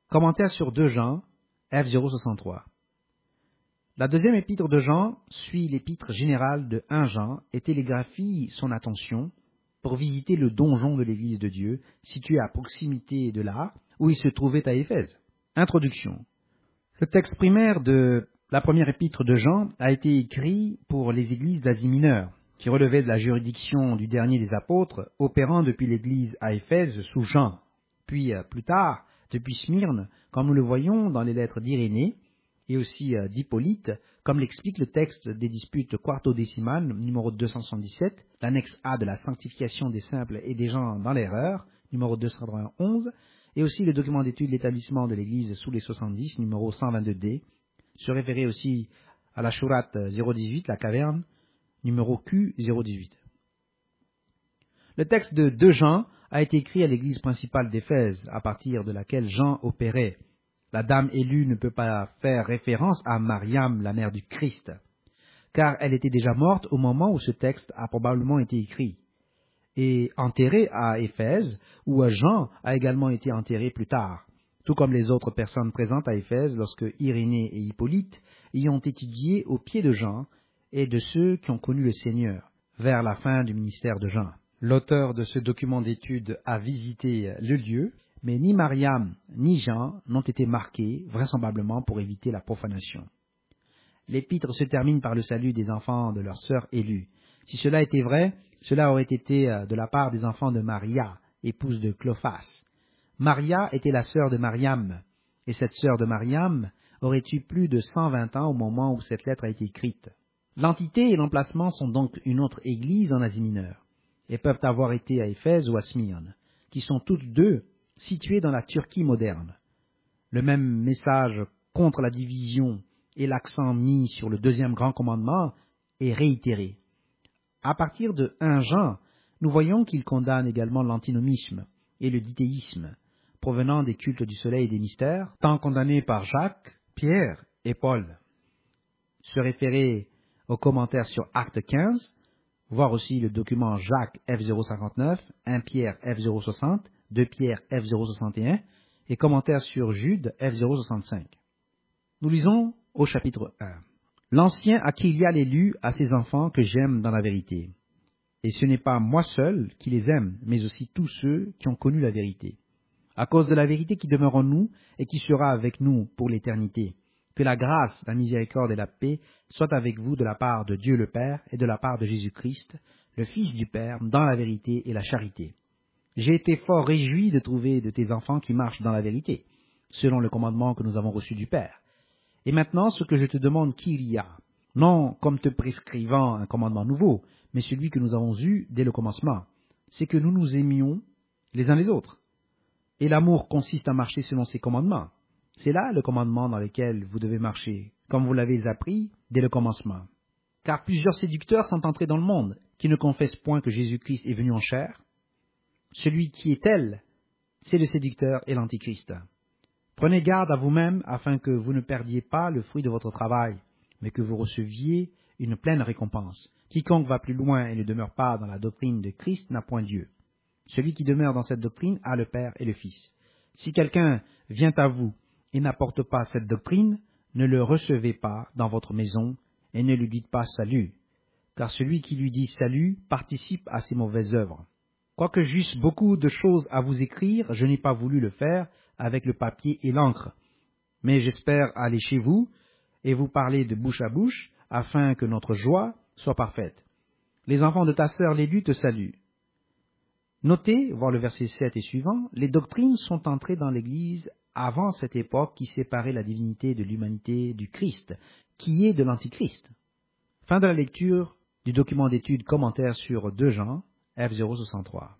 Commentaire sur 2 Jean, F063. La deuxième épître de Jean suit l'épître générale de 1 Jean et télégraphie son attention pour visiter le donjon de l'Église de Dieu, situé à proximité de là où il se trouvait à Éphèse. Introduction. Le texte primaire de la première épître de Jean a été écrit pour les églises d'Asie mineure, qui relevaient de la juridiction du dernier des apôtres, opérant depuis l'Église à Éphèse sous Jean, puis plus tard, depuis Smyrne, comme nous le voyons dans les lettres d'Irénée, et aussi d'Hippolyte, comme l'explique le texte des disputes quartodécimales, numéro 277, l'annexe A de la sanctification des simples et des gens dans l'erreur, numéro 291, et aussi le document d'étude de l'établissement de l'Église sous les 70, numéro 122D, se référer aussi à la Shurat 018, la caverne, numéro Q018. Le texte de 2 Jean a été écrit à l'église principale d'Éphèse, à partir de laquelle Jean opérait. La dame élue ne peut pas faire référence à Mariam, la mère du Christ, car elle était déjà morte au moment où ce texte a probablement été écrit, et enterrée à Éphèse, où Jean a également été enterré plus tard, tout comme les autres personnes présentes à Éphèse lorsque Irénée et Hippolyte y ont étudié aux pieds de Jean et de ceux qui ont connu le Seigneur, vers la fin du ministère de Jean. L'auteur de ce document d'étude a visité le lieu, mais ni Mariam ni Jean n'ont été marqués, vraisemblablement pour éviter la profanation. L'épître se termine par le salut des enfants de leur sœur élue. Si cela était vrai, cela aurait été de la part des enfants de Maria, épouse de Clophas. Maria était la sœur de Mariam, et cette sœur de Mariam aurait eu plus de 120 ans au moment où cette lettre a été écrite. L'entité et l'emplacement sont donc une autre église en Asie mineure, et peuvent avoir été à Éphèse ou à Smyrne, qui sont toutes deux situées dans la Turquie moderne. Le même message contre la division et l'accent mis sur le deuxième grand commandement est réitéré. À partir de 1 Jean, nous voyons qu'il condamne également l'antinomisme et le dithéisme, provenant des cultes du soleil et des mystères, tant condamnés par Jacques, Pierre et Paul. Se référer aux commentaires sur Acte 15, voir aussi le document Jacques F059, 1 Pierre F060, 2 Pierre F061 et commentaires sur Jude F065. Nous lisons au chapitre 1. L'ancien à qui il y a l'élu a ses enfants que j'aime dans la vérité. Et ce n'est pas moi seul qui les aime, mais aussi tous ceux qui ont connu la vérité. À cause de la vérité qui demeure en nous et qui sera avec nous pour l'éternité. Que la grâce, la miséricorde et la paix soient avec vous de la part de Dieu le Père et de la part de Jésus-Christ, le Fils du Père, dans la vérité et la charité. J'ai été fort réjoui de trouver de tes enfants qui marchent dans la vérité, selon le commandement que nous avons reçu du Père. Et maintenant, ce que je te demande qu'il y a, non comme te prescrivant un commandement nouveau, mais celui que nous avons eu dès le commencement, c'est que nous nous aimions les uns les autres. Et l'amour consiste à marcher selon ses commandements. C'est là le commandement dans lequel vous devez marcher, comme vous l'avez appris dès le commencement. Car plusieurs séducteurs sont entrés dans le monde, qui ne confessent point que Jésus-Christ est venu en chair. Celui qui est tel, c'est le séducteur et l'antichrist. Prenez garde à vous-même afin que vous ne perdiez pas le fruit de votre travail, mais que vous receviez une pleine récompense. Quiconque va plus loin et ne demeure pas dans la doctrine de Christ n'a point Dieu. Celui qui demeure dans cette doctrine a le Père et le Fils. Si quelqu'un vient à vous et n'apporte pas cette doctrine, ne le recevez pas dans votre maison et ne lui dites pas salut, car celui qui lui dit salut participe à ses mauvaises œuvres. Quoique j'eusse beaucoup de choses à vous écrire, je n'ai pas voulu le faire avec le papier et l'encre. Mais j'espère aller chez vous et vous parler de bouche à bouche, afin que notre joie soit parfaite. Les enfants de ta sœur l'élue te saluent. Notez, voir le verset 7 et suivant, les doctrines sont entrées dans l'Église avant cette époque qui séparait la divinité de l'humanité du Christ, qui est de l'Antichrist. Fin de la lecture du document d'étude commentaire sur 2 Jean, F063.